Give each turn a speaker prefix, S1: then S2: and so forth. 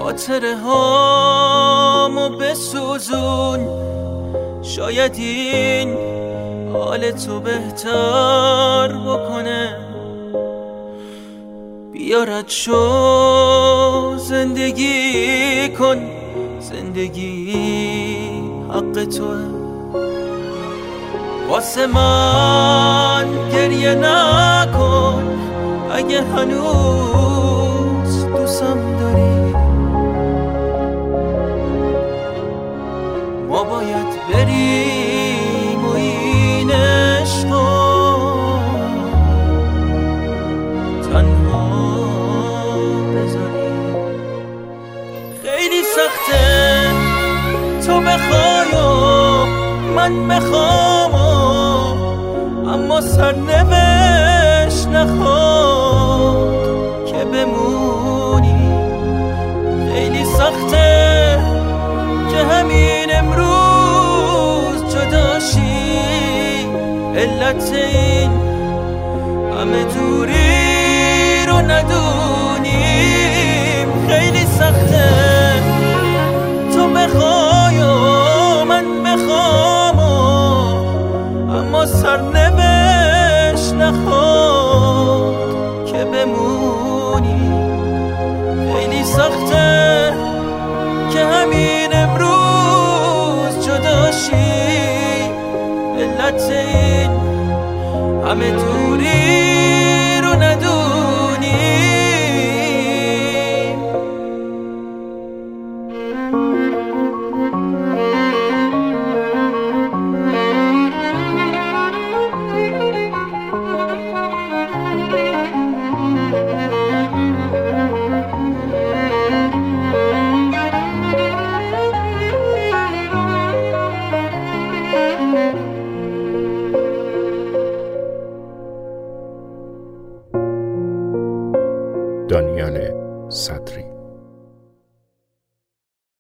S1: خاطره هامو بسوزون، شاید این حال تو بهتر بکنه. بیارد شو زندگی کن، زندگی حق توه. واسه من گریه نکن اگه هنوز دوستم داری. ما باید بریم و این عشقو تنها بذاریم. خیلی سخته تو بخوای و من بخوام، اما سرنوشت نخواد که بمونی. خیلی سخته که همین امروز جداشی، علت این همه دوری رو ندونیم. خیلی سخته تو بخوای و من بخوام، اما سرنوشت نخواد که بمونی. خیلی سخته که همین امروز جداشی، علت این همه دوری